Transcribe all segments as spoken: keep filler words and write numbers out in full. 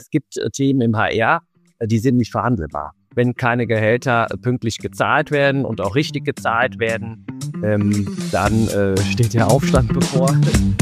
Es gibt äh, Themen im H R, äh, die sind nicht verhandelbar. Wenn keine Gehälter äh, pünktlich gezahlt werden und auch richtig gezahlt werden, ähm, dann äh, steht der Aufstand bevor.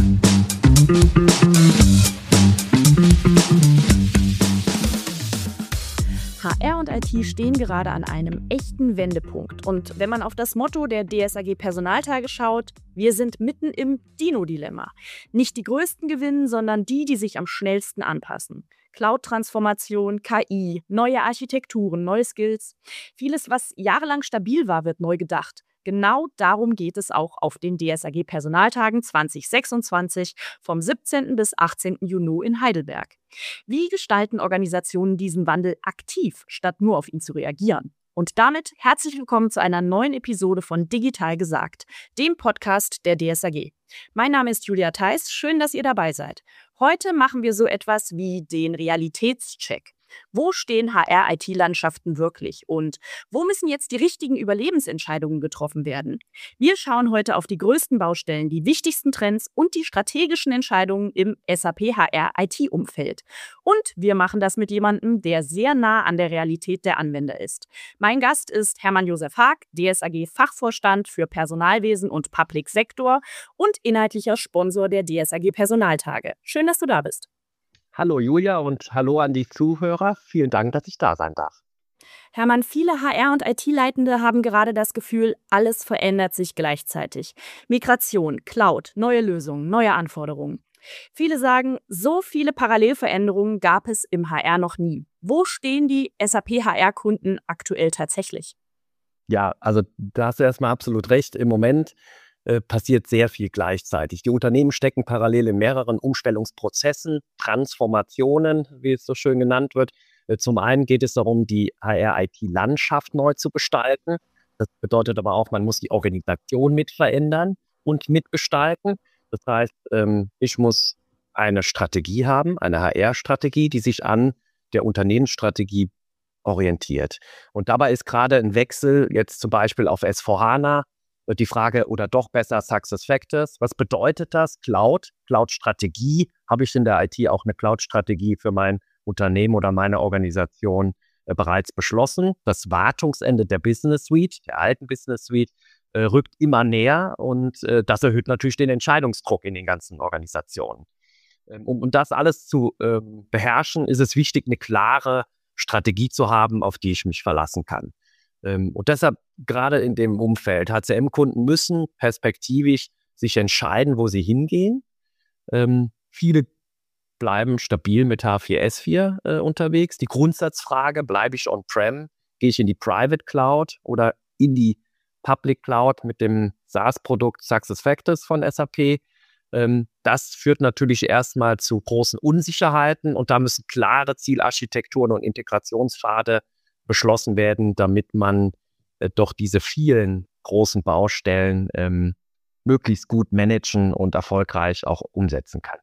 H R und I T stehen gerade an einem echten Wendepunkt. Und wenn man auf das Motto der D S A G Personaltage schaut, wir sind mitten im Dino-Dilemma. Nicht die Größten gewinnen, sondern die, die sich am schnellsten anpassen. Cloud-Transformation, K I, neue Architekturen, neue Skills. Vieles, was jahrelang stabil war, wird neu gedacht. Genau darum geht es auch auf den D S A G Personaltagen zwanzig sechsundzwanzig vom siebzehnten bis achtzehnten Juni in Heidelberg. Wie gestalten Organisationen diesen Wandel aktiv, statt nur auf ihn zu reagieren? Und damit herzlich willkommen zu einer neuen Episode von Digital gesagt, dem Podcast der D S A G. Mein Name ist Julia Theis, schön, dass ihr dabei seid. Heute machen wir so etwas wie den Realitätscheck. Wo stehen H R-I T-Landschaften wirklich und wo müssen jetzt die richtigen Überlebensentscheidungen getroffen werden? Wir schauen heute auf die größten Baustellen, die wichtigsten Trends und die strategischen Entscheidungen im S A P H R-I T-Umfeld. Und wir machen das mit jemandem, der sehr nah an der Realität der Anwender ist. Mein Gast ist Hermann Josef Haag, D S A G-Fachvorstand für Personalwesen und Public Sector und inhaltlicher Sponsor der D S A G Personaltage. Schön, dass du da bist. Hallo Julia und hallo an die Zuhörer. Vielen Dank, dass ich da sein darf. Hermann, viele H R- und I T-Leitende haben gerade das Gefühl, alles verändert sich gleichzeitig. Migration, Cloud, neue Lösungen, neue Anforderungen. Viele sagen, so viele Parallelveränderungen gab es im H R noch nie. Wo stehen die S A P H R-Kunden aktuell tatsächlich? Ja, also da hast du erstmal absolut recht. Im Moment äh, passiert sehr viel gleichzeitig. Die Unternehmen stecken parallel in mehreren Umstellungsprozessen, Transformationen, wie es so schön genannt wird. Äh, zum einen geht es darum, die H R-I T-Landschaft neu zu gestalten. Das bedeutet aber auch, man muss die Organisation mit verändern und mitgestalten. Das heißt, ähm, ich muss eine Strategie haben, eine H R-Strategie, die sich an der Unternehmensstrategie orientiert. Und dabei ist gerade ein Wechsel jetzt zum Beispiel auf S vier HANA die Frage oder doch besser SuccessFactors. Was bedeutet das? Cloud, Cloud-Strategie. Habe ich in der I T auch eine Cloud-Strategie für mein Unternehmen oder meine Organisation äh, bereits beschlossen? Das Wartungsende der Business Suite, der alten Business Suite, äh, rückt immer näher und äh, das erhöht natürlich den Entscheidungsdruck in den ganzen Organisationen. Ähm, um, um das alles zu ähm, beherrschen, ist es wichtig, eine klare Strategie zu haben, auf die ich mich verlassen kann. Ähm, und deshalb gerade in dem Umfeld, H C M-Kunden müssen perspektivisch sich entscheiden, wo sie hingehen. Ähm, viele bleiben stabil mit H vier S vier äh, unterwegs. Die Grundsatzfrage, bleibe ich on-prem, gehe ich in die Private Cloud oder in die Public Cloud mit dem SaaS-Produkt SuccessFactors von S A P. Ähm, das führt natürlich erstmal zu großen Unsicherheiten und da müssen klare Zielarchitekturen und Integrationspfade beschlossen werden, damit man äh, doch diese vielen großen Baustellen ähm, möglichst gut managen und erfolgreich auch umsetzen kann.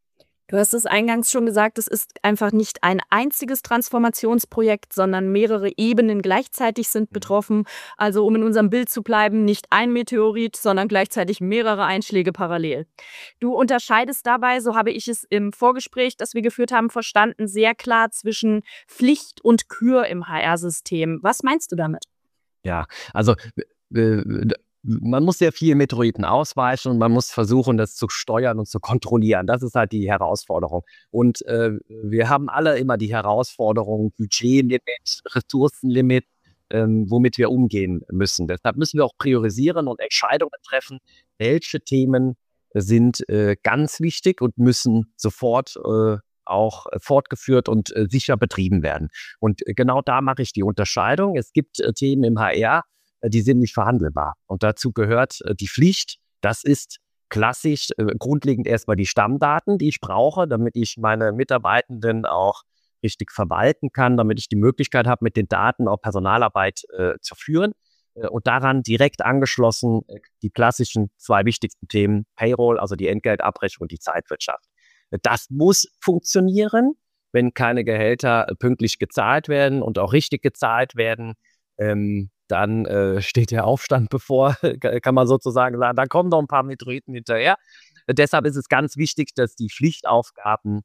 Du hast es eingangs schon gesagt, es ist einfach nicht ein einziges Transformationsprojekt, sondern mehrere Ebenen gleichzeitig sind betroffen. Also um in unserem Bild zu bleiben, nicht ein Meteorit, sondern gleichzeitig mehrere Einschläge parallel. Du unterscheidest dabei, so habe ich es im Vorgespräch, das wir geführt haben, verstanden, sehr klar zwischen Pflicht und Kür im H R-System. Was meinst du damit? Ja, also äh, man muss sehr viele Meteoriten ausweichen und man muss versuchen, das zu steuern und zu kontrollieren. Das ist halt die Herausforderung. Und äh, wir haben alle immer die Herausforderung, Budgetlimit, Ressourcenlimit, ähm, womit wir umgehen müssen. Deshalb müssen wir auch priorisieren und Entscheidungen treffen, welche Themen sind äh, ganz wichtig und müssen sofort äh, auch fortgeführt und äh, sicher betrieben werden. Und äh, genau da mache ich die Unterscheidung. Es gibt äh, Themen im H R, die sind nicht verhandelbar. Und dazu gehört äh, die Pflicht. Das ist klassisch äh, grundlegend erstmal die Stammdaten, die ich brauche, damit ich meine Mitarbeitenden auch richtig verwalten kann, damit ich die Möglichkeit habe, mit den Daten auch Personalarbeit äh, zu führen. Äh, und daran direkt angeschlossen äh, die klassischen zwei wichtigsten Themen, Payroll, also die Entgeltabrechnung und die Zeitwirtschaft. Äh, das muss funktionieren, wenn keine Gehälter äh, pünktlich gezahlt werden und auch richtig gezahlt werden. Ähm, dann äh, steht der Aufstand bevor, kann man sozusagen sagen. Da kommen noch ein paar Meteoriten hinterher. Deshalb ist es ganz wichtig, dass die Pflichtaufgaben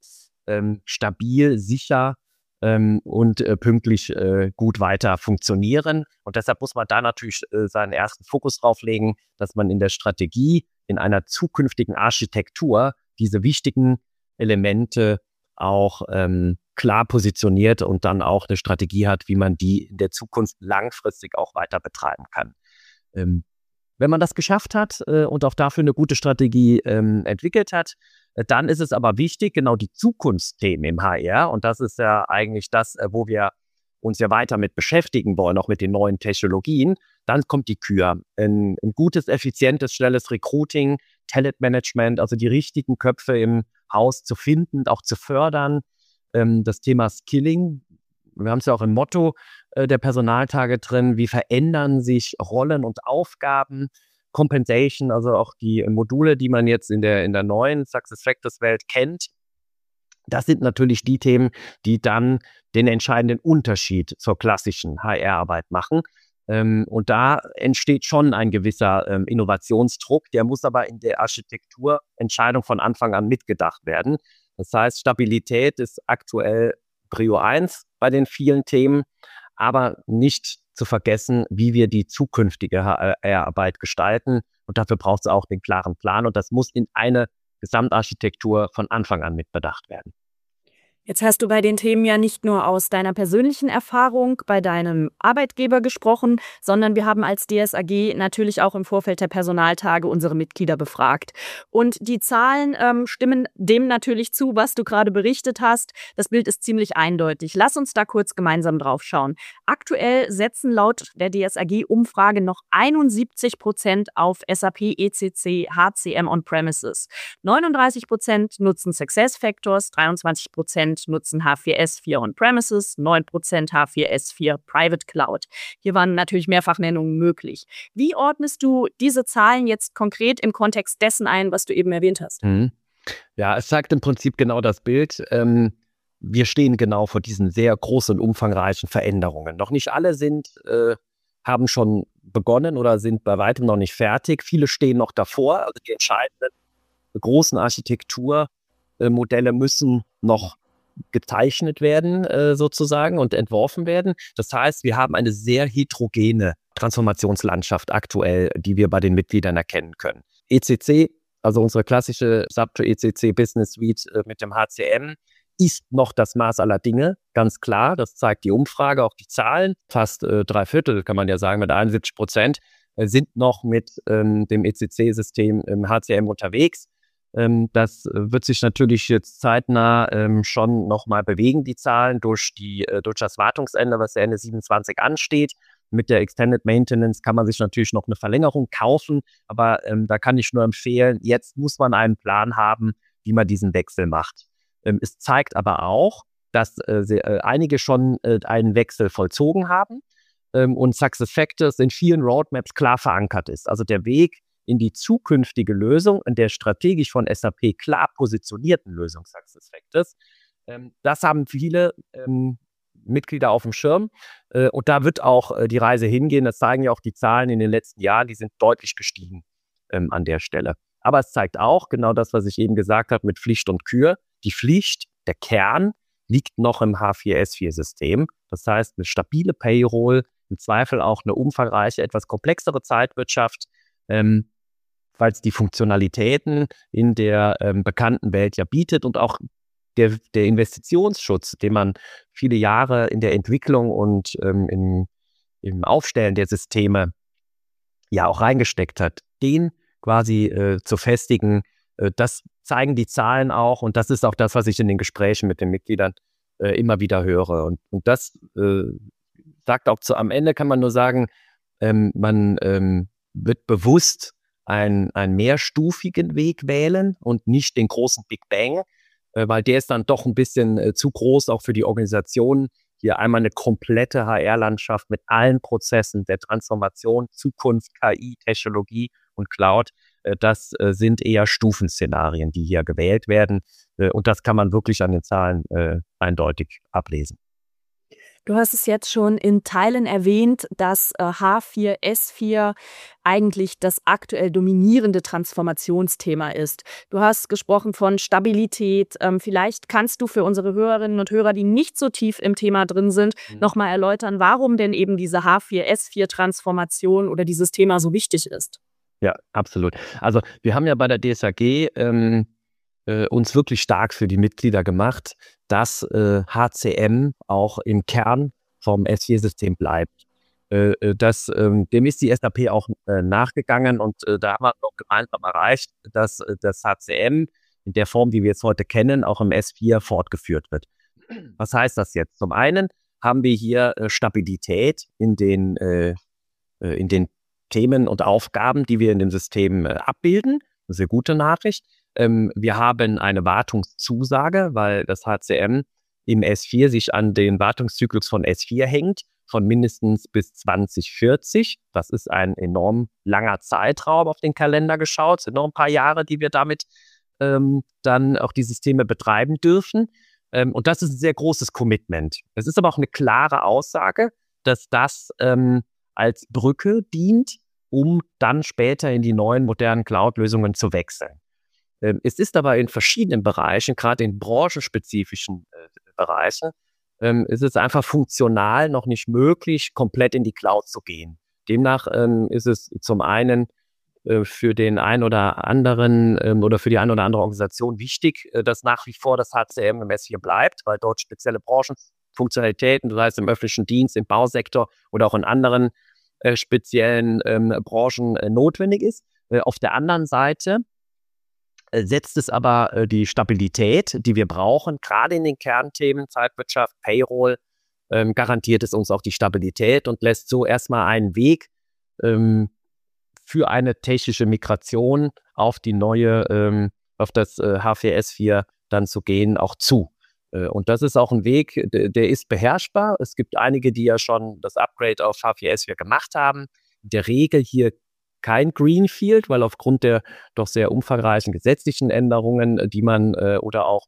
ähm, stabil, sicher ähm, und äh, pünktlich äh, gut weiter funktionieren. Und deshalb muss man da natürlich äh, seinen ersten Fokus drauf legen, dass man in der Strategie, in einer zukünftigen Architektur diese wichtigen Elemente auch ähm, klar positioniert und dann auch eine Strategie hat, wie man die in der Zukunft langfristig auch weiter betreiben kann. Ähm, wenn man das geschafft hat äh, und auch dafür eine gute Strategie ähm, entwickelt hat, äh, dann ist es aber wichtig, genau die Zukunftsthemen im H R, und das ist ja eigentlich das, äh, wo wir uns ja weiter mit beschäftigen wollen, auch mit den neuen Technologien, dann kommt die Kür. Ein, ein gutes, effizientes, schnelles Recruiting, Talentmanagement, also die richtigen Köpfe im Haus zu finden, auch zu fördern. Ähm, das Thema Skilling, wir haben es ja auch im Motto äh, der Personaltage drin, wie verändern sich Rollen und Aufgaben, Compensation, also auch die Module, die man jetzt in der, in der neuen SuccessFactors-Welt kennt. Das sind natürlich die Themen, die dann den entscheidenden Unterschied zur klassischen H R-Arbeit machen. Ähm, und da entsteht schon ein gewisser ähm, Innovationsdruck, der muss aber in der Architekturentscheidung von Anfang an mitgedacht werden. Das heißt, Stabilität ist aktuell Prio eins bei den vielen Themen, aber nicht zu vergessen, wie wir die zukünftige H R-Arbeit gestalten. Und dafür braucht es auch den klaren Plan. Und das muss in eine Gesamtarchitektur von Anfang an mitbedacht werden. Jetzt hast du bei den Themen ja nicht nur aus deiner persönlichen Erfahrung bei deinem Arbeitgeber gesprochen, sondern wir haben als D S A G natürlich auch im Vorfeld der Personaltage unsere Mitglieder befragt. Und die Zahlen ähm, stimmen dem natürlich zu, was du gerade berichtet hast. Das Bild ist ziemlich eindeutig. Lass uns da kurz gemeinsam drauf schauen. Aktuell setzen laut der D S A G-Umfrage noch einundsiebzig Prozent auf S A P, E C C, H C M on-premises. neununddreißig Prozent nutzen SuccessFactors, dreiundzwanzig Prozent nutzen H vier S vier on-premises, neun Prozent H vier S vier Private Cloud. Hier waren natürlich Mehrfachnennungen möglich. Wie ordnest du diese Zahlen jetzt konkret im Kontext dessen ein, was du eben erwähnt hast? Mhm. Ja, es zeigt im Prinzip genau das Bild. Ähm, wir stehen genau vor diesen sehr großen und umfangreichen Veränderungen. Noch nicht alle sind, äh, haben schon begonnen oder sind bei weitem noch nicht fertig. Viele stehen noch davor. Also die entscheidenden großen Architekturmodelle müssen noch gezeichnet werden äh, sozusagen und entworfen werden. Das heißt, wir haben eine sehr heterogene Transformationslandschaft aktuell, die wir bei den Mitgliedern erkennen können. E C C, also unsere klassische SAP E C C Business Suite äh, mit dem H C M, ist noch das Maß aller Dinge, ganz klar. Das zeigt die Umfrage, auch die Zahlen. Fast äh, drei Viertel, kann man ja sagen, mit einundsiebzig Prozent äh, sind noch mit ähm, dem E C C-System im H C M unterwegs. Das wird sich natürlich jetzt zeitnah ähm, schon nochmal bewegen, die Zahlen, durch, die, äh, durch das Wartungsende, was ja Ende siebenundzwanzig ansteht. Mit der Extended Maintenance kann man sich natürlich noch eine Verlängerung kaufen, aber ähm, da kann ich nur empfehlen, jetzt muss man einen Plan haben, wie man diesen Wechsel macht. Ähm, es zeigt aber auch, dass äh, sie, äh, einige schon äh, einen Wechsel vollzogen haben ähm, und SuccessFactors in vielen Roadmaps klar verankert ist. Also der Weg in die zukünftige Lösung, in der strategisch von S A P klar positionierten Lösung SuccessFactors. Ähm, das haben viele ähm, Mitglieder auf dem Schirm äh, und da wird auch äh, die Reise hingehen. Das zeigen ja auch die Zahlen in den letzten Jahren, die sind deutlich gestiegen ähm, an der Stelle. Aber es zeigt auch genau das, was ich eben gesagt habe mit Pflicht und Kür. Die Pflicht, der Kern, liegt noch im H vier S vier System. Das heißt, eine stabile Payroll, im Zweifel auch eine umfangreiche, etwas komplexere Zeitwirtschaft, ähm, weil es die Funktionalitäten in der ähm, bekannten Welt ja bietet und auch der, der Investitionsschutz, den man viele Jahre in der Entwicklung und ähm, im, im Aufstellen der Systeme ja auch reingesteckt hat, den quasi äh, zu festigen, äh, das zeigen die Zahlen auch und das ist auch das, was ich in den Gesprächen mit den Mitgliedern äh, immer wieder höre. Und, und das äh, sagt auch zu, am Ende kann man nur sagen, ähm, man ähm, wird bewusst Einen, einen mehrstufigen Weg wählen und nicht den großen Big Bang, äh, weil der ist dann doch ein bisschen äh, zu groß, auch für die Organisation. Hier einmal eine komplette H R-Landschaft mit allen Prozessen der Transformation, Zukunft, K I, Technologie und Cloud. Äh, das äh, sind eher Stufenszenarien, die hier gewählt werden. Äh, und das kann man wirklich an den Zahlen äh, eindeutig ablesen. Du hast es jetzt schon in Teilen erwähnt, dass äh, H vier S vier eigentlich das aktuell dominierende Transformationsthema ist. Du hast gesprochen von Stabilität. Ähm, vielleicht kannst du für unsere Hörerinnen und Hörer, die nicht so tief im Thema drin sind, Mhm. nochmal erläutern, warum denn eben diese H vier S vier Transformation oder dieses Thema so wichtig ist. Ja, absolut. Also wir haben ja bei der D S A G ähm, äh, uns wirklich stark für die Mitglieder gemacht, dass äh, H C M auch im Kern vom S vier System bleibt. Äh, äh, das, ähm, dem ist die S A P auch äh, nachgegangen und äh, da haben wir noch gemeinsam erreicht, dass äh, das H C M in der Form, wie wir es heute kennen, auch im S vier fortgeführt wird. Was heißt das jetzt? Zum einen haben wir hier äh, Stabilität in den, äh, äh, in den Themen und Aufgaben, die wir in dem System äh, abbilden. Das ist eine gute Nachricht. Ähm, wir haben eine Wartungszusage, weil das H C M im S vier sich an den Wartungszyklus von S vier hängt, von mindestens bis zwanzig vierzig. Das ist ein enorm langer Zeitraum auf den Kalender geschaut. Es sind noch ein paar Jahre, die wir damit ähm, dann auch die Systeme betreiben dürfen. Ähm, und das ist ein sehr großes Commitment. Es ist aber auch eine klare Aussage, dass das ähm, als Brücke dient, um dann später in die neuen modernen Cloud-Lösungen zu wechseln. Ähm, es ist aber in verschiedenen Bereichen, gerade in branchenspezifischen äh, Bereichen, ähm, ist es einfach funktional noch nicht möglich, komplett in die Cloud zu gehen. Demnach ähm, ist es zum einen äh, für den einen oder anderen ähm, oder für die eine oder andere Organisation wichtig, äh, dass nach wie vor das H C M im S vier bleibt, weil dort spezielle Branchenfunktionalitäten, das heißt im öffentlichen Dienst, im Bausektor oder auch in anderen äh, speziellen ähm, Branchen äh, notwendig ist. Äh, auf der anderen Seite äh, setzt es aber äh, die Stabilität, die wir brauchen, gerade in den Kernthemen Zeitwirtschaft, Payroll, ähm, garantiert es uns auch die Stabilität und lässt so erstmal einen Weg ähm, für eine technische Migration auf die neue, ähm, auf das äh, H vier S vier dann zu gehen, auch zu. Äh, und das ist auch ein Weg, der, der ist beherrschbar. Es gibt einige, die ja schon das Upgrade auf H vier S vier gemacht haben. In der Regel hier kein Greenfield, weil aufgrund der doch sehr umfangreichen gesetzlichen Änderungen, die man äh, oder auch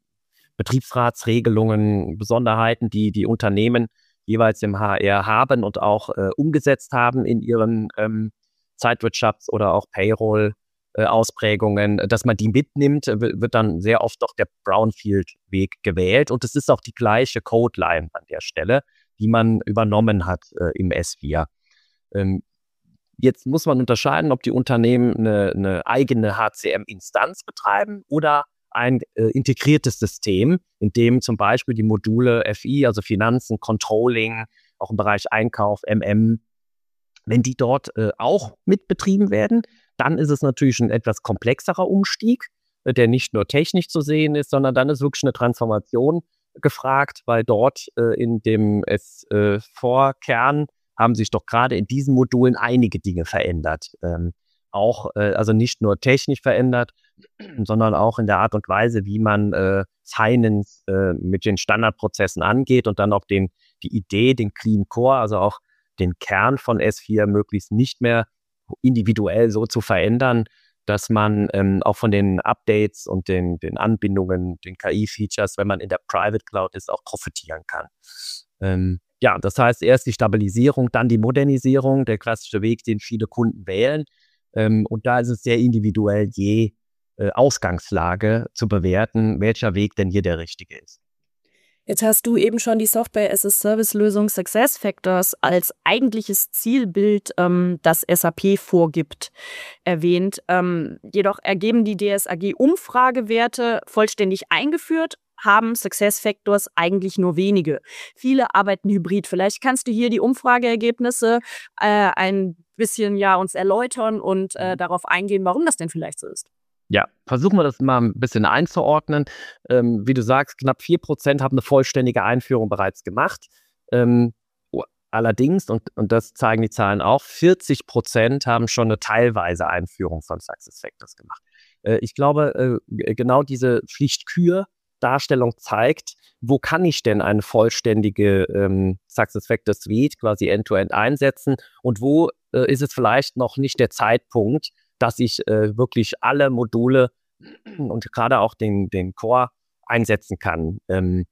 Betriebsratsregelungen, Besonderheiten, die die Unternehmen jeweils im H R haben und auch äh, umgesetzt haben in ihren ähm, Zeitwirtschafts- oder auch Payroll-Ausprägungen, äh, dass man die mitnimmt, äh, wird dann sehr oft doch der Brownfield-Weg gewählt. Und es ist auch die gleiche Codeline an der Stelle, die man übernommen hat äh, im S vier. Ähm, jetzt muss man unterscheiden, ob die Unternehmen eine, eine eigene H C M-Instanz betreiben oder ein äh, integriertes System, in dem zum Beispiel die Module F I, also Finanzen, Controlling, auch im Bereich Einkauf, M M, wenn die dort äh, auch mitbetrieben werden, dann ist es natürlich ein etwas komplexerer Umstieg, äh, der nicht nur technisch zu sehen ist, sondern dann ist wirklich eine Transformation gefragt, weil dort äh, in dem S vier-Kern haben sich doch gerade in diesen Modulen einige Dinge verändert. Ähm, auch, äh, also nicht nur technisch verändert, sondern auch in der Art und Weise, wie man äh, Finance äh, mit den Standardprozessen angeht und dann auch den, die Idee, den Clean Core, also auch den Kern von S vier möglichst nicht mehr individuell so zu verändern, dass man ähm, auch von den Updates und den, den Anbindungen, den K I-Features, wenn man in der Private Cloud ist, auch profitieren kann. Ähm, ja, das heißt erst die Stabilisierung, dann die Modernisierung, der klassische Weg, den viele Kunden wählen. Ähm, und da ist es sehr individuell je äh, Ausgangslage zu bewerten, welcher Weg denn hier der richtige ist. Jetzt hast du eben schon die Software-as-a-Service-Lösung SuccessFactors als eigentliches Zielbild, ähm, das S A P vorgibt, erwähnt. Ähm, jedoch ergeben die D S A G-Umfragewerte vollständig eingeführt, haben SuccessFactors eigentlich nur wenige. Viele arbeiten hybrid. Vielleicht kannst du hier die Umfrageergebnisse äh, ein bisschen ja, uns erläutern und äh, darauf eingehen, warum das denn vielleicht so ist. Ja, versuchen wir das mal ein bisschen einzuordnen. Ähm, wie du sagst, knapp vier Prozent haben eine vollständige Einführung bereits gemacht. Ähm, allerdings, und, und das zeigen die Zahlen auch, vierzig Prozent haben schon eine teilweise Einführung von SuccessFactors gemacht. Äh, ich glaube, äh, genau diese Pflichtkür-Darstellung zeigt, wo kann ich denn eine vollständige ähm, SuccessFactors Suite quasi end-to-end einsetzen und wo äh, ist es vielleicht noch nicht der Zeitpunkt, dass ich äh, wirklich alle Module und gerade auch den, den Core einsetzen kann. Ähm,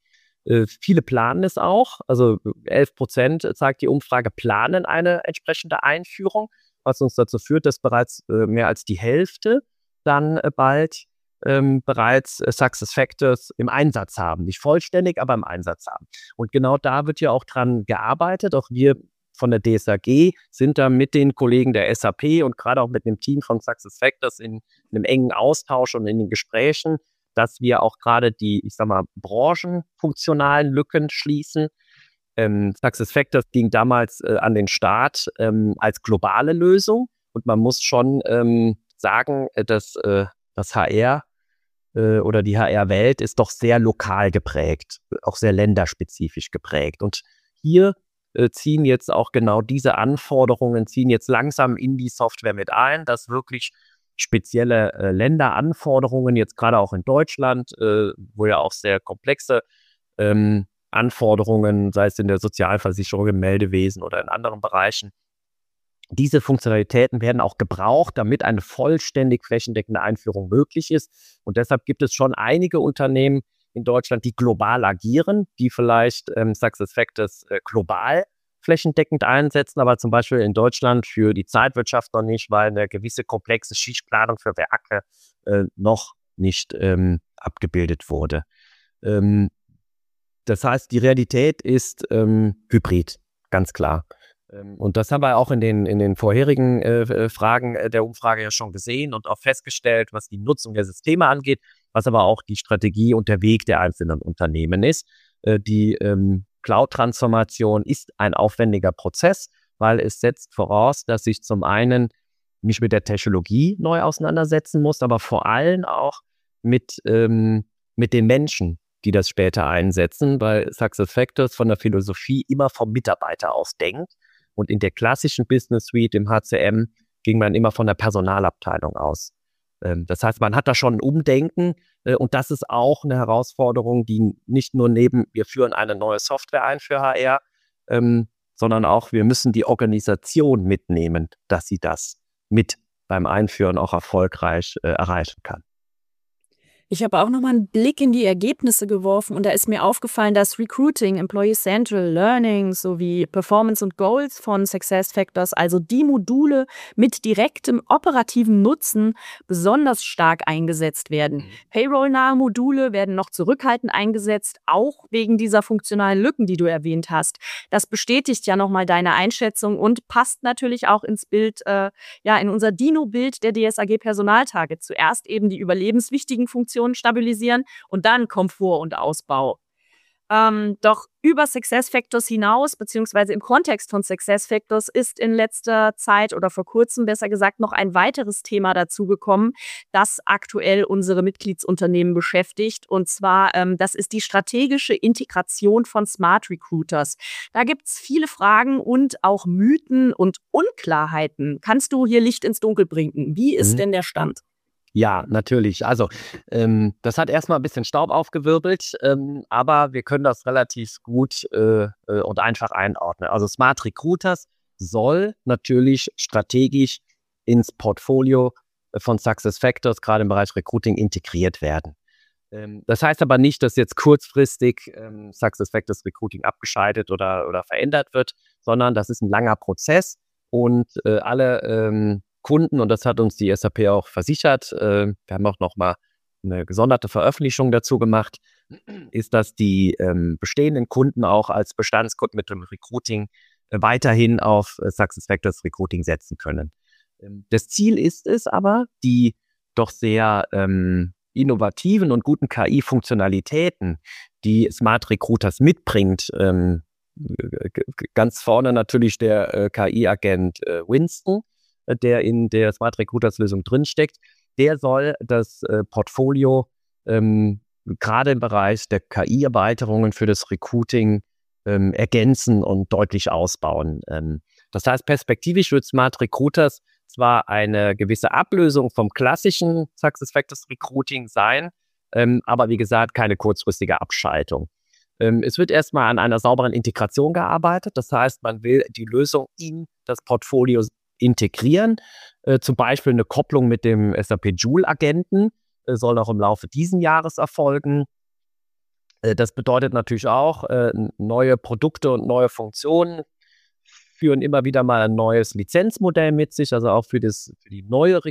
Äh, viele planen es auch, also elf Prozent zeigt die Umfrage, planen eine entsprechende Einführung, was uns dazu führt, dass bereits äh, mehr als die Hälfte dann äh, bald ähm, bereits äh, SuccessFactors im Einsatz haben. Nicht vollständig, aber im Einsatz haben. Und genau da wird ja auch dran gearbeitet. Auch wir von der D S A G sind da mit den Kollegen der S A P und gerade auch mit dem Team von SuccessFactors in, in einem engen Austausch und in den Gesprächen, dass wir auch gerade die, ich sag mal, branchenfunktionalen Lücken schließen. Ähm, SuccessFactors ging damals äh, an den Start ähm, als globale Lösung und man muss schon ähm, sagen, dass äh, das H R äh, oder die H R-Welt ist doch sehr lokal geprägt, auch sehr länderspezifisch geprägt. Und hier äh, ziehen jetzt auch genau diese Anforderungen, ziehen jetzt langsam in die Software mit ein, dass wirklich spezielle äh, Länderanforderungen, jetzt gerade auch in Deutschland, äh, wo ja auch sehr komplexe ähm, Anforderungen, sei es in der Sozialversicherung, im Meldewesen oder in anderen Bereichen, diese Funktionalitäten werden auch gebraucht, damit eine vollständig flächendeckende Einführung möglich ist. Und deshalb gibt es schon einige Unternehmen in Deutschland, die global agieren, die vielleicht ähm, SuccessFactors äh, global flächendeckend einsetzen, aber zum Beispiel in Deutschland für die Zeitwirtschaft noch nicht, weil eine gewisse komplexe Schichtplanung für Werke äh, noch nicht ähm, abgebildet wurde. Ähm, das heißt, die Realität ist ähm, hybrid, ganz klar. Ähm, und das haben wir auch in den, in den vorherigen äh, Fragen der Umfrage ja schon gesehen und auch festgestellt, was die Nutzung der Systeme angeht, was aber auch die Strategie und der Weg der einzelnen Unternehmen ist. Äh, die ähm, Cloud-Transformation ist ein aufwendiger Prozess, weil es setzt voraus, dass ich zum einen mich mit der Technologie neu auseinandersetzen muss, aber vor allem auch mit, ähm, mit den Menschen, die das später einsetzen, weil SuccessFactors von der Philosophie immer vom Mitarbeiter aus denkt. Und in der klassischen Business Suite, im H C M, ging man immer von der Personalabteilung aus. Ähm, das heißt, man hat da schon ein Umdenken äh, und das ist auch eine Herausforderung, die nicht nur neben, wir führen eine neue Software ein für H R, ähm, sondern auch, wir müssen die Organisation mitnehmen, dass sie das mit beim Einführen auch erfolgreich äh, erreichen kann. Ich habe auch nochmal einen Blick in die Ergebnisse geworfen und da ist mir aufgefallen, dass Recruiting, Employee Central, Learning sowie Performance und Goals von SuccessFactors, also die Module mit direktem operativen Nutzen, besonders stark eingesetzt werden. Mhm. Payroll-nahe Module werden noch zurückhaltend eingesetzt, auch wegen dieser funktionalen Lücken, die du erwähnt hast. Das bestätigt ja nochmal deine Einschätzung und passt natürlich auch ins Bild, äh, ja, in unser Dino-Bild der D S A G-Personaltage. Zuerst eben die überlebenswichtigen Funktionen stabilisieren und dann Komfort und Ausbau. Ähm, doch über SuccessFactors hinaus, beziehungsweise im Kontext von SuccessFactors, ist in letzter Zeit oder vor kurzem besser gesagt noch ein weiteres Thema dazugekommen, das aktuell unsere Mitgliedsunternehmen beschäftigt. Und zwar, ähm, das ist die strategische Integration von Smart Recruiters. Da gibt es viele Fragen und auch Mythen und Unklarheiten. Kannst du hier Licht ins Dunkel bringen? Wie ist mhm. denn der Stand? Ja, natürlich. Also ähm, das hat erstmal ein bisschen Staub aufgewirbelt, ähm, aber wir können das relativ gut äh, äh, und einfach einordnen. Also Smart Recruiters soll natürlich strategisch ins Portfolio von SuccessFactors, gerade im Bereich Recruiting, integriert werden. Ähm, das heißt aber nicht, dass jetzt kurzfristig ähm, SuccessFactors Recruiting abgeschaltet oder, oder verändert wird, sondern das ist ein langer Prozess und äh, alle ähm, Kunden, und das hat uns die S A P auch versichert, äh, wir haben auch noch mal eine gesonderte Veröffentlichung dazu gemacht, ist, dass die ähm, bestehenden Kunden auch als Bestandskunden mit dem Recruiting äh, weiterhin auf äh, SuccessFactors Recruiting setzen können. Ähm, das Ziel ist es aber, die doch sehr ähm, innovativen und guten K I-Funktionalitäten, die Smart Recruiters mitbringt, ähm, ganz vorne natürlich der äh, K I-Agent äh, Winston, der in der Smart Recruiters Lösung drinsteckt, der soll das äh, Portfolio ähm, gerade im Bereich der K I-Erweiterungen für das Recruiting ähm, ergänzen und deutlich ausbauen. Ähm, das heißt, perspektivisch wird Smart Recruiters zwar eine gewisse Ablösung vom klassischen SuccessFactors Recruiting sein, ähm, aber wie gesagt, keine kurzfristige Abschaltung. Ähm, es wird erstmal an einer sauberen Integration gearbeitet. Das heißt, man will die Lösung in das Portfolio integrieren. Äh, zum Beispiel eine Kopplung mit dem S A P Joule-Agenten äh, soll noch im Laufe dieses Jahres erfolgen. Äh, das bedeutet natürlich auch, äh, neue Produkte und neue Funktionen führen immer wieder mal ein neues Lizenzmodell mit sich, also auch für, das, für die neue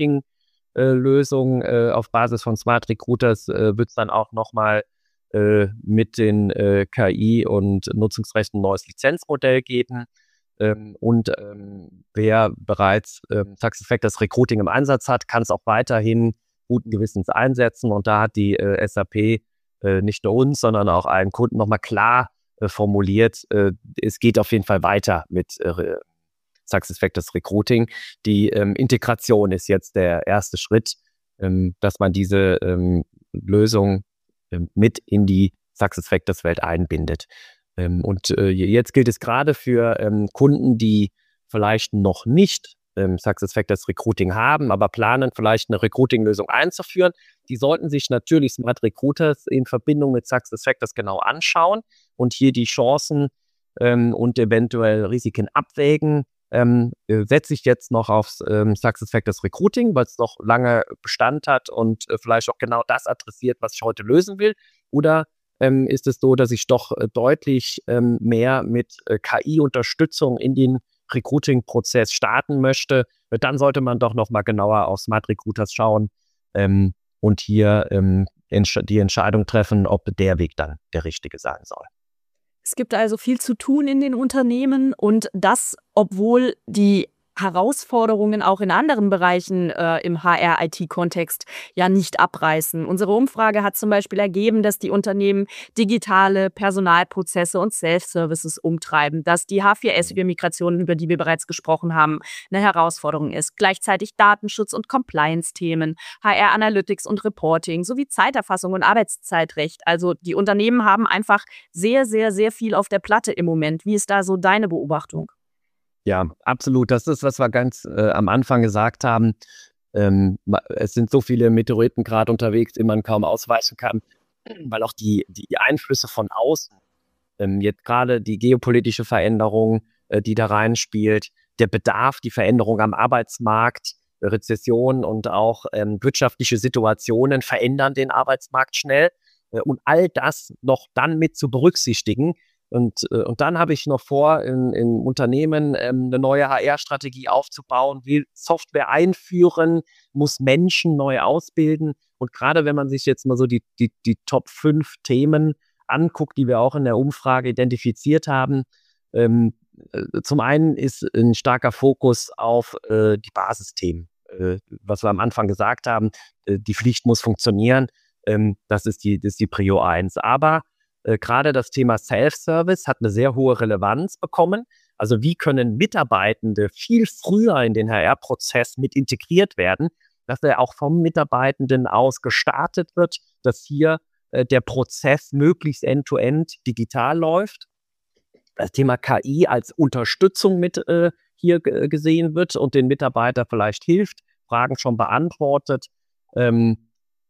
Recruiting-Lösung äh, äh, auf Basis von Smart Recruiters äh, wird es dann auch nochmal äh, mit den äh, K I- und Nutzungsrechten ein neues Lizenzmodell geben. Ähm, und ähm, wer bereits ähm, SuccessFactors Recruiting im Einsatz hat, kann es auch weiterhin guten Gewissens einsetzen. Und da hat die äh, S A P äh, nicht nur uns, sondern auch allen Kunden nochmal klar äh, formuliert, äh, es geht auf jeden Fall weiter mit äh, SuccessFactors Recruiting. Die ähm, Integration ist jetzt der erste Schritt, ähm, dass man diese ähm, Lösung ähm, mit in die SuccessFactors-Welt einbindet. Ähm, und äh, jetzt gilt es gerade für ähm, Kunden, die vielleicht noch nicht ähm, SuccessFactors Recruiting haben, aber planen, vielleicht eine Recruiting-Lösung einzuführen. Die sollten sich natürlich Smart Recruiters in Verbindung mit SuccessFactors genau anschauen und hier die Chancen ähm, und eventuell Risiken abwägen. Ähm, äh, setze ich jetzt noch auf ähm, SuccessFactors Recruiting, weil es noch lange Bestand hat und äh, vielleicht auch genau das adressiert, was ich heute lösen will? Oder ähm, ist es so, dass ich doch äh, deutlich ähm, mehr mit äh, K I-Unterstützung in den Recruiting-Prozess starten möchte? Äh, dann sollte man doch noch mal genauer auf Smart Recruiters schauen ähm, und hier ähm, entsch- die Entscheidung treffen, ob der Weg dann der richtige sein soll. Es gibt also viel zu tun in den Unternehmen und das, obwohl die Herausforderungen auch in anderen Bereichen äh, im H R-I T-Kontext ja nicht abreißen. Unsere Umfrage hat zum Beispiel ergeben, dass die Unternehmen digitale Personalprozesse und Self-Services umtreiben, dass die H vier S vier-Migration, über die wir bereits gesprochen haben, eine Herausforderung ist. Gleichzeitig Datenschutz- und Compliance-Themen, H R-Analytics und Reporting sowie Zeiterfassung und Arbeitszeitrecht. Also die Unternehmen haben einfach sehr, sehr, sehr viel auf der Platte im Moment. Wie ist da so deine Beobachtung? Ja, absolut. Das ist, was wir ganz äh, am Anfang gesagt haben. Ähm, es sind so viele Meteoriten gerade unterwegs, die man kaum ausweichen kann, weil auch die, die Einflüsse von außen, ähm, jetzt gerade die geopolitische Veränderung, äh, die da reinspielt, der Bedarf, die Veränderung am Arbeitsmarkt, Rezession und auch ähm, wirtschaftliche Situationen verändern den Arbeitsmarkt schnell. Äh, und all das noch dann mit zu berücksichtigen. Und, äh, und dann habe ich noch vor, in, in Unternehmen ähm, eine neue H R-Strategie aufzubauen, will Software einführen, muss Menschen neu ausbilden. Und gerade wenn man sich jetzt mal so die, die, die Top fünf Themen anguckt, die wir auch in der Umfrage identifiziert haben, ähm, äh, zum einen ist ein starker Fokus auf äh, die Basisthemen. Äh, was wir am Anfang gesagt haben, äh, die Pflicht muss funktionieren. Ähm, das ist die, das ist die Prio eins. Aber äh, gerade das Thema Self-Service hat eine sehr hohe Relevanz bekommen. Also wie können Mitarbeitende viel früher in den H R-Prozess mit integriert werden, dass er auch vom Mitarbeitenden aus gestartet wird, dass hier äh, der Prozess möglichst end-to-end digital läuft. Das Thema K I als Unterstützung mit äh, hier g- gesehen wird und den Mitarbeiter vielleicht hilft, Fragen schon beantwortet. Ähm,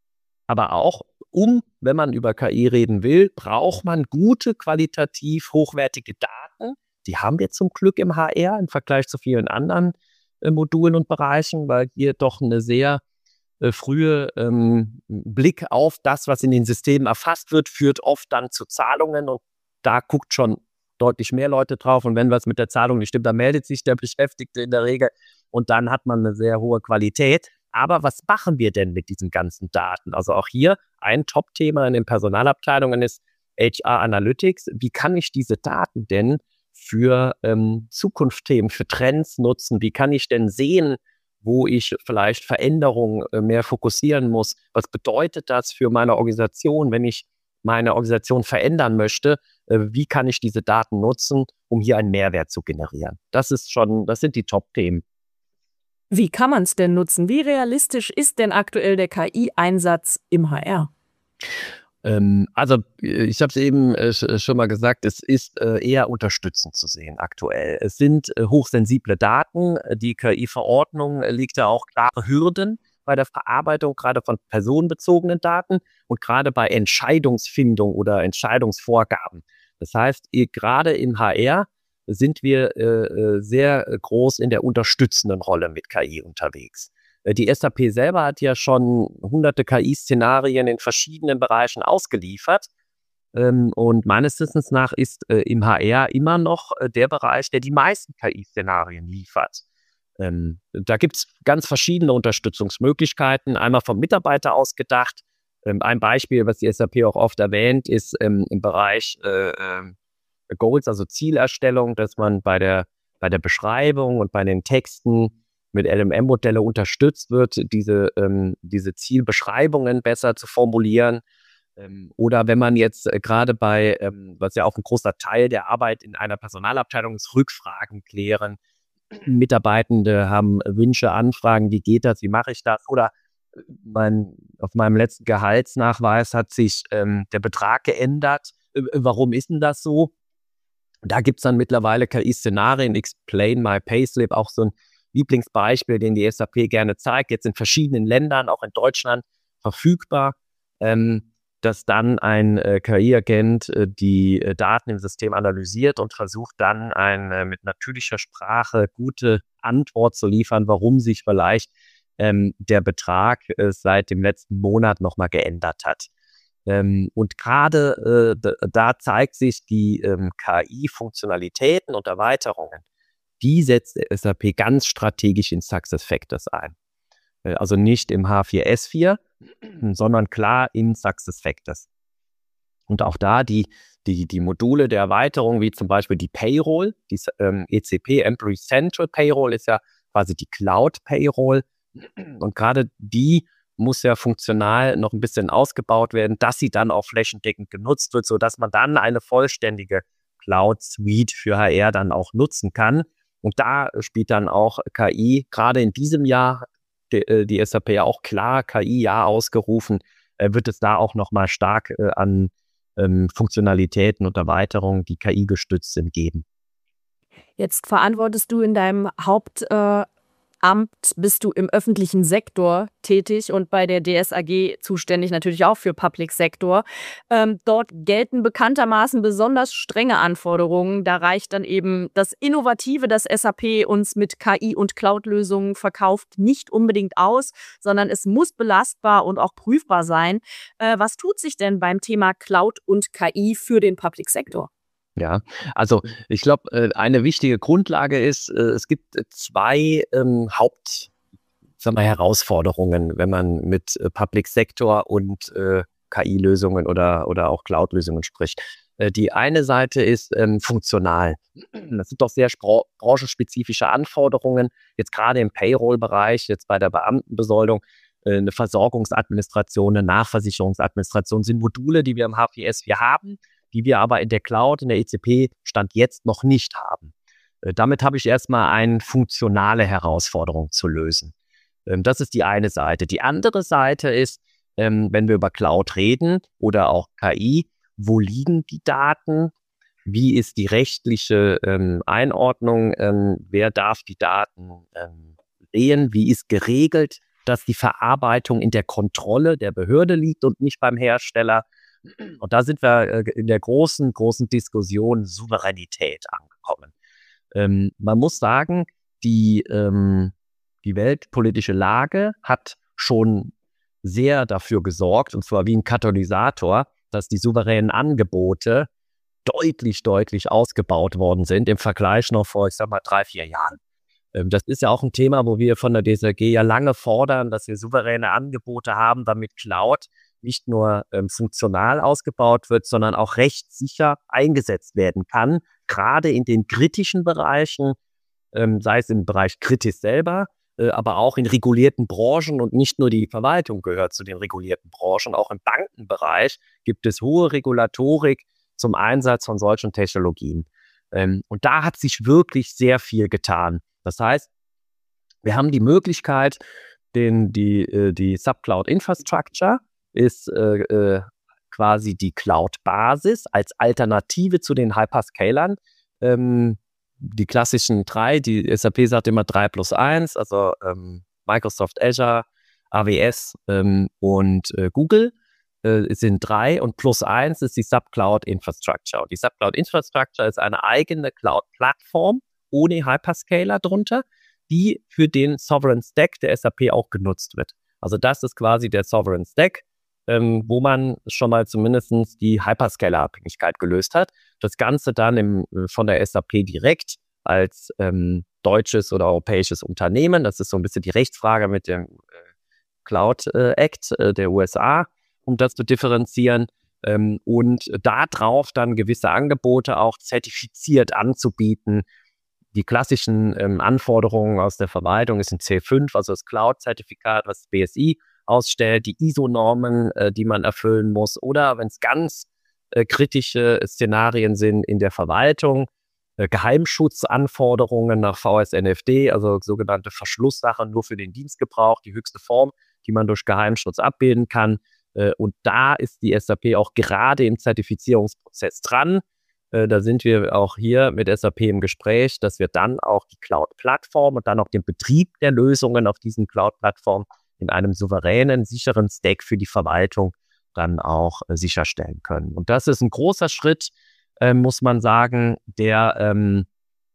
aber auch, um, wenn man über K I reden will, braucht man gute, qualitativ hochwertige Daten. Die haben wir zum Glück im H R im Vergleich zu vielen anderen äh, Modulen und Bereichen, weil hier doch eine sehr äh, frühe ähm, Blick auf das, was in den Systemen erfasst wird, führt oft dann zu Zahlungen und da guckt schon deutlich mehr Leute drauf und wenn was mit der Zahlung nicht stimmt, dann meldet sich der Beschäftigte in der Regel und dann hat man eine sehr hohe Qualität. Aber was machen wir denn mit diesen ganzen Daten? Also auch hier ein Top-Thema in den Personalabteilungen ist H R Analytics. Wie kann ich diese Daten denn für ähm, Zukunftsthemen, für Trends nutzen? Wie kann ich denn sehen, wo ich vielleicht Veränderungen äh, mehr fokussieren muss? Was bedeutet das für meine Organisation, wenn ich meine Organisation verändern möchte? Äh, wie kann ich diese Daten nutzen, um hier einen Mehrwert zu generieren? Das ist schon, das sind die Top-Themen. Wie kann man es denn nutzen? Wie realistisch ist denn aktuell der K I-Einsatz im H R? Ähm, also, äh, ich habe es eben äh, sch- schon mal gesagt, es ist äh, eher unterstützend zu sehen aktuell. Es sind äh, hochsensible Daten. Äh, Die K I-Verordnung äh, legt da auch klare Hürden bei der Verarbeitung gerade von personenbezogenen Daten und gerade bei Entscheidungsfindung oder Entscheidungsvorgaben. Das heißt, eh, gerade im H R sind wir äh, äh, sehr äh, groß in der unterstützenden Rolle mit K I unterwegs. Äh, Die S A P selber hat ja schon hunderte K I-Szenarien in verschiedenen Bereichen ausgeliefert. Ähm, und meines Wissens nach ist äh, im H R immer noch äh, der Bereich, der die meisten K I-Szenarien liefert. Ähm, da gibt es ganz verschiedene Unterstützungsmöglichkeiten. Einmal vom Mitarbeiter aus gedacht. Ähm, ein Beispiel, was die S A P auch oft erwähnt, ist ähm, im Bereich äh, äh, Goals, also Zielerstellung, dass man bei der, bei der Beschreibung und bei den Texten mit L M M-Modelle unterstützt wird, diese, ähm, diese Zielbeschreibungen besser zu formulieren. Ähm, oder wenn man jetzt äh, gerade bei, ähm, was ja auch ein großer Teil der Arbeit in einer Personalabteilung ist, Rückfragen klären. Mitarbeitende haben Wünsche, Anfragen, wie geht das, wie mache ich das? Oder äh, mein, auf meinem letzten Gehaltsnachweis hat sich ähm, der Betrag geändert. Äh, warum ist denn das so? Da gibt es dann mittlerweile K I-Szenarien, Explain My Payslip, auch so ein Lieblingsbeispiel, den die S A P gerne zeigt, jetzt in verschiedenen Ländern, auch in Deutschland verfügbar, ähm, dass dann ein äh, K I-Agent äh, die äh, Daten im System analysiert und versucht dann eine mit natürlicher Sprache gute Antwort zu liefern, warum sich vielleicht ähm, der Betrag äh, seit dem letzten Monat nochmal geändert hat. Ähm, und gerade äh, da zeigt sich die ähm, K I-Funktionalitäten und Erweiterungen, die setzt S A P ganz strategisch in SuccessFactors ein. Äh, also nicht im H vier S vier, sondern klar in SuccessFactors. Und auch da die, die, die Module der Erweiterung, wie zum Beispiel die Payroll, die ähm, E C P, Employee Central Payroll, ist ja quasi die Cloud Payroll. Und gerade die muss ja funktional noch ein bisschen ausgebaut werden, dass sie dann auch flächendeckend genutzt wird, sodass man dann eine vollständige Cloud-Suite für H R dann auch nutzen kann. Und da spielt dann auch K I, gerade in diesem Jahr, die, die S A P ja auch klar K I-Jahr ausgerufen, äh, wird es da auch nochmal stark äh, an ähm, Funktionalitäten und Erweiterungen, die K I-gestützt sind, geben. Jetzt verantwortest du in deinem Haupt... Äh Amt bist du im öffentlichen Sektor tätig und bei der D S A G zuständig natürlich auch für Public Sector. Ähm, dort gelten bekanntermaßen besonders strenge Anforderungen. Da reicht dann eben das Innovative, das S A P uns mit K I- und Cloud-Lösungen verkauft, nicht unbedingt aus, sondern es muss belastbar und auch prüfbar sein. Äh, was tut sich denn beim Thema Cloud und K I für den Public Sector? Ja, also ich glaube, äh, eine wichtige Grundlage ist, äh, es gibt äh, zwei ähm, Haupt, sagen wir, Herausforderungen, wenn man mit äh, Public Sector und äh, K I-Lösungen oder, oder auch Cloud-Lösungen spricht. Äh, die eine Seite ist ähm, funktional. Das sind doch sehr spra- branchenspezifische Anforderungen, jetzt gerade im Payroll-Bereich, jetzt bei der Beamtenbesoldung, äh, eine Versorgungsadministration, eine Nachversicherungsadministration sind Module, die wir im H vier S vier haben, die wir aber in der Cloud, in der E C P Stand jetzt noch nicht haben. Äh, damit habe ich erstmal eine funktionale Herausforderung zu lösen. Ähm, das ist die eine Seite. Die andere Seite ist, ähm, wenn wir über Cloud reden oder auch K I, wo liegen die Daten? Wie ist die rechtliche ähm, Einordnung? Ähm, wer darf die Daten ähm, sehen? Wie ist geregelt, dass die Verarbeitung in der Kontrolle der Behörde liegt und nicht beim Hersteller? Und da sind wir äh, in der großen, großen Diskussion Souveränität angekommen. Ähm, man muss sagen, die, ähm, die weltpolitische Lage hat schon sehr dafür gesorgt, und zwar wie ein Katalysator, dass die souveränen Angebote deutlich, deutlich ausgebaut worden sind im Vergleich noch vor, ich sag mal, drei, vier Jahren. Ähm, das ist ja auch ein Thema, wo wir von der D S A G ja lange fordern, dass wir souveräne Angebote haben, damit Cloud nicht nur ähm, funktional ausgebaut wird, sondern auch rechtssicher eingesetzt werden kann, gerade in den kritischen Bereichen, ähm, sei es im Bereich Kritis selber, äh, aber auch in regulierten Branchen, und nicht nur die Verwaltung gehört zu den regulierten Branchen, auch im Bankenbereich gibt es hohe Regulatorik zum Einsatz von solchen Technologien. Ähm, und da hat sich wirklich sehr viel getan. Das heißt, wir haben die Möglichkeit, den, die, äh, die Subcloud Infrastructure ist äh, äh, quasi die Cloud-Basis als Alternative zu den Hyperscalern. Ähm, die klassischen drei, die S A P sagt immer drei plus eins, also ähm, Microsoft Azure, A W S ähm, und äh, Google äh, sind drei, und plus eins ist die Subcloud Infrastructure. Und die Subcloud Infrastructure ist eine eigene Cloud-Plattform ohne Hyperscaler drunter, die für den Sovereign Stack der S A P auch genutzt wird. Also das ist quasi der Sovereign Stack. ähm, wo man schon mal zumindest die Hyperscaler-Abhängigkeit gelöst hat. Das Ganze dann im, von der S A P direkt als ähm, deutsches oder europäisches Unternehmen. Das ist so ein bisschen die Rechtsfrage mit dem äh, Cloud äh, Act äh, der U S A, um das zu differenzieren. Ähm, und darauf dann gewisse Angebote auch zertifiziert anzubieten. Die klassischen ähm, Anforderungen aus der Verwaltung ist ein C fünf, also das Cloud-Zertifikat, was das B S I ausstellt, die I S O-Normen, äh, die man erfüllen muss. Oder wenn es ganz äh, kritische Szenarien sind in der Verwaltung, äh, Geheimschutzanforderungen nach V S N F D, also sogenannte Verschlusssachen nur für den Dienstgebrauch, die höchste Form, die man durch Geheimschutz abbilden kann. Äh, und da ist die S A P auch gerade im Zertifizierungsprozess dran. Äh, da sind wir auch hier mit S A P im Gespräch, dass wir dann auch die Cloud-Plattform und dann auch den Betrieb der Lösungen auf diesen Cloud-Plattformen in einem souveränen, sicheren Stack für die Verwaltung dann auch äh, sicherstellen können. Und das ist ein großer Schritt, äh, muss man sagen, der, ähm,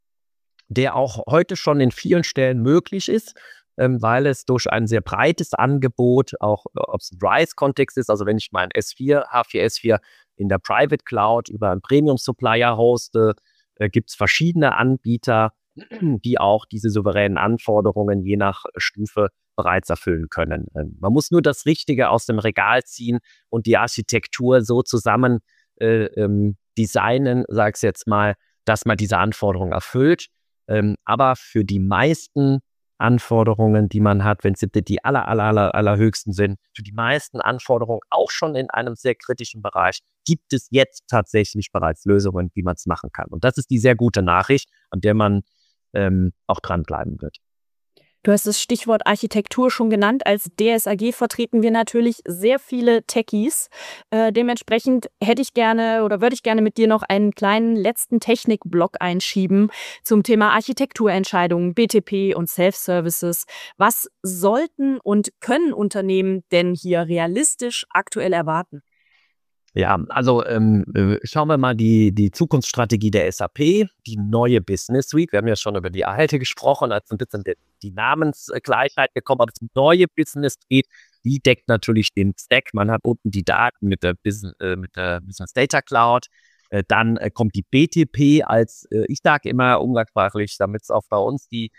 der auch heute schon in vielen Stellen möglich ist, ähm, weil es durch ein sehr breites Angebot, auch ob es ein RISE-Kontext ist, also wenn ich mein S vier, H vier S vier in der Private Cloud über einen Premium-Supplier hoste, äh, gibt es verschiedene Anbieter, die auch diese souveränen Anforderungen je nach Stufe bereits erfüllen können. Ähm, man muss nur das Richtige aus dem Regal ziehen und die Architektur so zusammen äh, ähm, designen, sag ich jetzt mal, dass man diese Anforderungen erfüllt. Ähm, aber für die meisten Anforderungen, die man hat, wenn es die aller, aller, aller, allerhöchsten sind, für die meisten Anforderungen auch schon in einem sehr kritischen Bereich, gibt es jetzt tatsächlich bereits Lösungen, wie man es machen kann. Und das ist die sehr gute Nachricht, an der man ähm, auch dranbleiben wird. Du hast das Stichwort Architektur schon genannt. Als D S A G vertreten wir natürlich sehr viele Techies. Äh, dementsprechend hätte ich gerne oder würde ich gerne mit dir noch einen kleinen letzten Technikblock einschieben zum Thema Architekturentscheidungen, B T P und Self-Services. Was sollten und können Unternehmen denn hier realistisch aktuell erwarten? Ja, also ähm, äh, schauen wir mal die, die Zukunftsstrategie der S A P, die neue Business Suite. Wir haben ja schon über die alte gesprochen, als ein bisschen die, die Namensgleichheit gekommen, aber die neue Business Suite, die deckt natürlich den Stack. Man hat unten die Daten mit der Business, äh, mit der Business Data Cloud. Äh, dann äh, kommt die B T P als, äh, ich sage immer umgangssprachlich, damit es auch bei uns die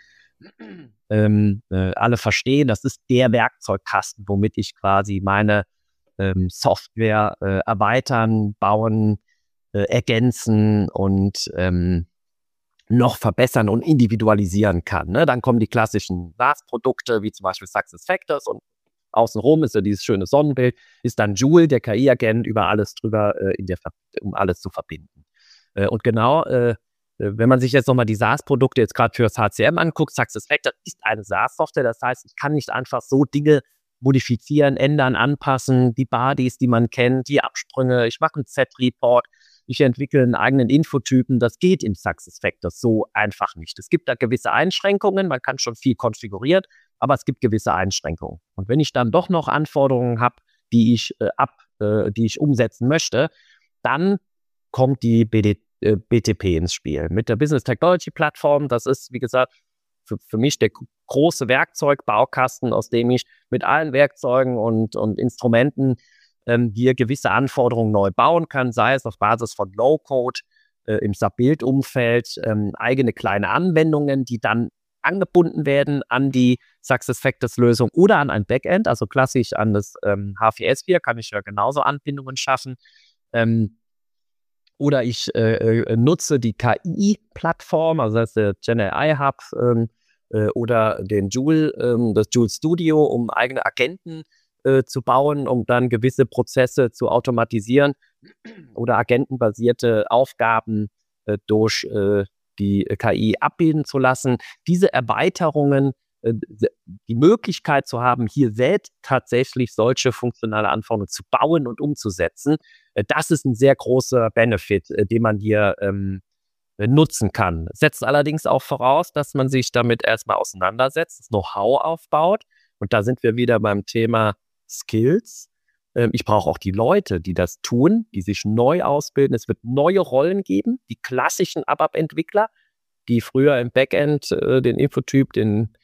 ähm, äh, alle verstehen, das ist der Werkzeugkasten, womit ich quasi meine Software äh, erweitern, bauen, äh, ergänzen und ähm, noch verbessern und individualisieren kann. Ne? Dann kommen die klassischen SaaS-Produkte, wie zum Beispiel SuccessFactors, und außenrum ist ja dieses schöne Sonnenbild, ist dann Joule, der K I-Agent, über alles drüber, äh, in der, um alles zu verbinden. Äh, und genau, äh, wenn man sich jetzt nochmal die SaaS-Produkte jetzt gerade für das H C M anguckt, SuccessFactors ist eine SaaS-Software, das heißt, ich kann nicht einfach so Dinge modifizieren, ändern, anpassen, die Bodies, die man kennt, die Absprünge, ich mache einen Z-Report, ich entwickle einen eigenen Infotypen, das geht in SuccessFactors so einfach nicht. Es gibt da gewisse Einschränkungen, man kann schon viel konfigurieren, aber es gibt gewisse Einschränkungen. Und wenn ich dann doch noch Anforderungen habe, die ich äh, ab, äh, die ich umsetzen möchte, dann kommt die B D, äh, B T P ins Spiel. Mit der Business Technology Plattform, das ist, wie gesagt, für, für mich der große Werkzeugbaukasten, aus dem ich mit allen Werkzeugen und, und Instrumenten ähm, hier gewisse Anforderungen neu bauen kann, sei es auf Basis von Low-Code äh, im S A P-Bild-Umfeld, ähm, eigene kleine Anwendungen, die dann angebunden werden an die SuccessFactors-Lösung oder an ein Backend, also klassisch an das ähm, H vier S vier kann ich ja genauso Anbindungen schaffen. Ähm, oder ich äh, äh, nutze die K I-Plattform, also das ist der Gen A I Hub, ähm, oder den Joule, ähm, das Joule Studio, um eigene Agenten äh, zu bauen, um dann gewisse Prozesse zu automatisieren oder agentenbasierte Aufgaben äh, durch äh, die K I abbilden zu lassen. Diese Erweiterungen, äh, die Möglichkeit zu haben, hier selbst tatsächlich solche funktionale Anforderungen zu bauen und umzusetzen, äh, das ist ein sehr großer Benefit, äh, den man hier ähm, nutzen kann. Setzt allerdings auch voraus, dass man sich damit erstmal auseinandersetzt, das Know-how aufbaut. Und da sind wir wieder beim Thema Skills. Ähm, ich brauche auch die Leute, die das tun, die sich neu ausbilden. Es wird neue Rollen geben, die klassischen A B A P-Entwickler, die früher im Backend äh, den Infotyp, den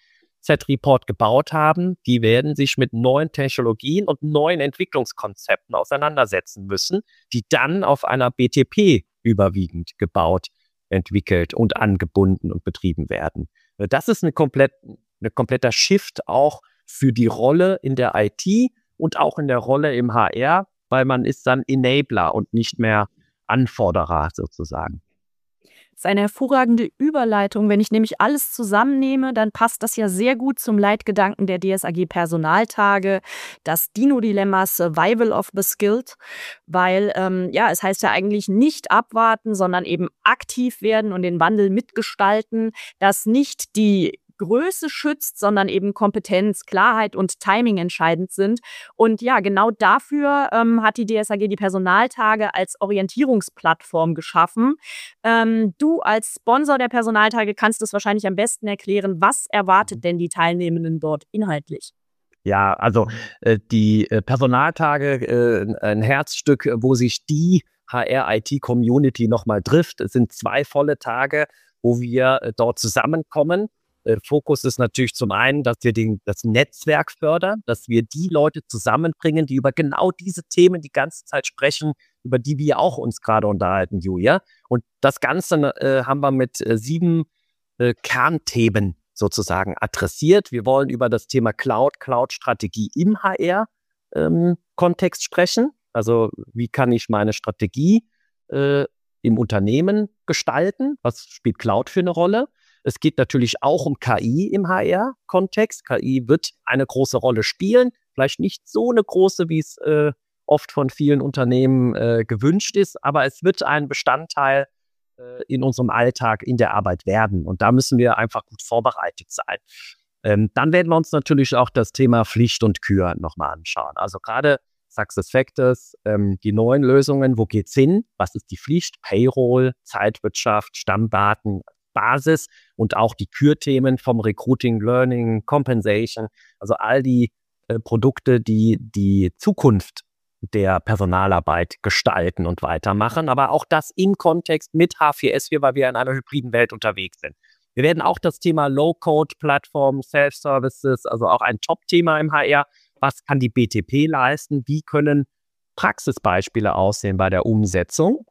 Z-Report gebaut haben, die werden sich mit neuen Technologien und neuen Entwicklungskonzepten auseinandersetzen müssen, die dann auf einer B T P überwiegend gebaut, entwickelt und angebunden und betrieben werden. Das ist eine komplett, ein kompletter Shift auch für die Rolle in der I T und auch in der Rolle im H R, weil man ist dann Enabler und nicht mehr Anforderer sozusagen. Das ist eine hervorragende Überleitung. Wenn ich nämlich alles zusammennehme, dann passt das ja sehr gut zum Leitgedanken der D S A G Personaltage, das Dino-Dilemma Survival of the Skilled, weil ähm, ja, es heißt ja eigentlich nicht abwarten, sondern eben aktiv werden und den Wandel mitgestalten, dass nicht die Größe schützt, sondern eben Kompetenz, Klarheit und Timing entscheidend sind. Und ja, genau dafür ähm, hat die D S A G die Personaltage als Orientierungsplattform geschaffen. Ähm, du als Sponsor der Personaltage kannst es wahrscheinlich am besten erklären. Was erwartet denn die Teilnehmenden dort inhaltlich? Ja, also äh, die äh, Personaltage, äh, ein Herzstück, wo sich die H R-I T-Community nochmal trifft. Es sind zwei volle Tage, wo wir äh, dort zusammenkommen. Fokus ist natürlich zum einen, dass wir den, das Netzwerk fördern, dass wir die Leute zusammenbringen, die über genau diese Themen die ganze Zeit sprechen, über die wir auch uns gerade unterhalten, Julia. Und das Ganze äh, haben wir mit äh, sieben äh, Kernthemen sozusagen adressiert. Wir wollen über das Thema Cloud, Cloud-Strategie im H R-Kontext ähm, sprechen. Also wie kann ich meine Strategie äh, im Unternehmen gestalten? Was spielt Cloud für eine Rolle? Es geht natürlich auch um K I im H R-Kontext. K I wird eine große Rolle spielen, vielleicht nicht so eine große, wie es äh, oft von vielen Unternehmen äh, gewünscht ist, aber es wird ein Bestandteil äh, in unserem Alltag, in der Arbeit werden. Und da müssen wir einfach gut vorbereitet sein. Ähm, dann werden wir uns natürlich auch das Thema Pflicht und Kür nochmal anschauen. Also gerade SuccessFactors, ähm, die neuen Lösungen, wo geht's hin? Was ist die Pflicht? Payroll, Zeitwirtschaft, Stammdaten, Basis und auch die Kürthemen vom Recruiting, Learning, Compensation, also all die äh, Produkte, die die Zukunft der Personalarbeit gestalten und weitermachen, aber auch das im Kontext mit H vier S vier, weil wir in einer hybriden Welt unterwegs sind. Wir werden auch das Thema Low-Code-Plattformen, Self-Services, also auch ein Top-Thema im H R. Was kann die B T P leisten? Wie können Praxisbeispiele aussehen bei der Umsetzung?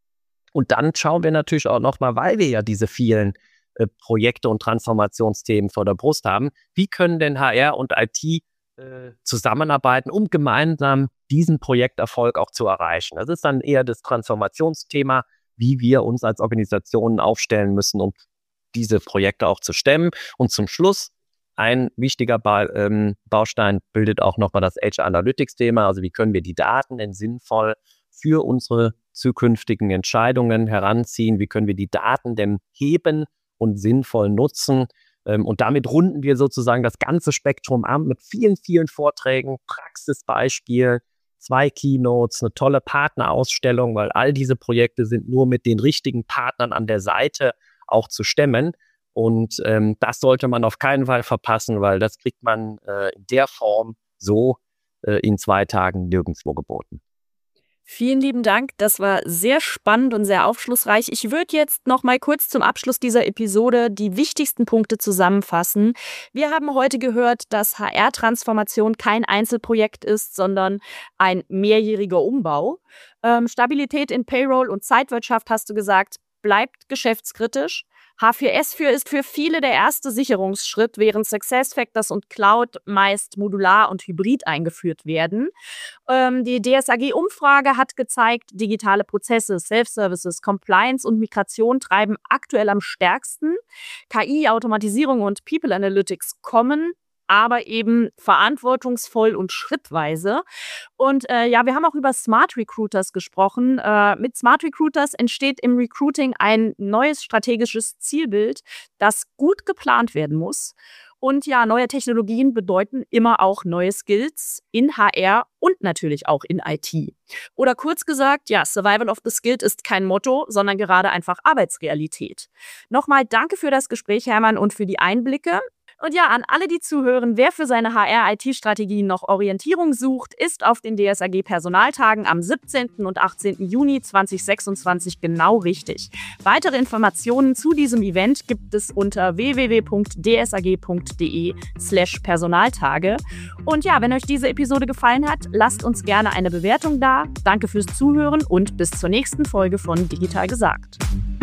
Und dann schauen wir natürlich auch nochmal, weil wir ja diese vielen äh, Projekte und Transformationsthemen vor der Brust haben, wie können denn H R und I T äh, zusammenarbeiten, um gemeinsam diesen Projekterfolg auch zu erreichen. Das ist dann eher das Transformationsthema, wie wir uns als Organisationen aufstellen müssen, um diese Projekte auch zu stemmen. Und zum Schluss, ein wichtiger ba- ähm, Baustein bildet auch nochmal das H R Analytics-Thema, also wie können wir die Daten denn sinnvoll für unsere zukünftigen Entscheidungen heranziehen, wie können wir die Daten denn heben und sinnvoll nutzen. Ähm, und damit runden wir sozusagen das ganze Spektrum an mit vielen, vielen Vorträgen, Praxisbeispielen, zwei Keynotes, eine tolle Partnerausstellung, weil all diese Projekte sind nur mit den richtigen Partnern an der Seite auch zu stemmen. Und ähm, das sollte man auf keinen Fall verpassen, weil das kriegt man äh, in der Form so äh, in zwei Tagen nirgendwo geboten. Vielen lieben Dank, das war sehr spannend und sehr aufschlussreich. Ich würde jetzt noch mal kurz zum Abschluss dieser Episode die wichtigsten Punkte zusammenfassen. Wir haben heute gehört, dass H R-Transformation kein Einzelprojekt ist, sondern ein mehrjähriger Umbau. Ähm, Stabilität in Payroll und Zeitwirtschaft, hast du gesagt, bleibt geschäftskritisch. H vier S vier ist für viele der erste Sicherungsschritt, während SuccessFactors und Cloud meist modular und hybrid eingeführt werden. Ähm, die D S A G-Umfrage hat gezeigt, digitale Prozesse, Self-Services, Compliance und Migration treiben aktuell am stärksten. K I, Automatisierung und People Analytics kommen, aber eben verantwortungsvoll und schrittweise. Und äh, ja, wir haben auch über Smart Recruiters gesprochen. Äh, mit Smart Recruiters entsteht im Recruiting ein neues strategisches Zielbild, das gut geplant werden muss. Und ja, neue Technologien bedeuten immer auch neue Skills in H R und natürlich auch in I T. Oder kurz gesagt, ja, Survival of the Skilled ist kein Motto, sondern gerade einfach Arbeitsrealität. Nochmal danke für das Gespräch, Hermann, und für die Einblicke. Und ja, an alle, die zuhören, wer für seine H R-I T-Strategien noch Orientierung sucht, ist auf den D S A G-Personaltagen am siebzehnten und achtzehnten Juni zweitausendsechsundzwanzig genau richtig. Weitere Informationen zu diesem Event gibt es unter w w w punkt d s a g punkt d e slash Personaltage. Und ja, wenn euch diese Episode gefallen hat, lasst uns gerne eine Bewertung da. Danke fürs Zuhören und bis zur nächsten Folge von Digital gesagt.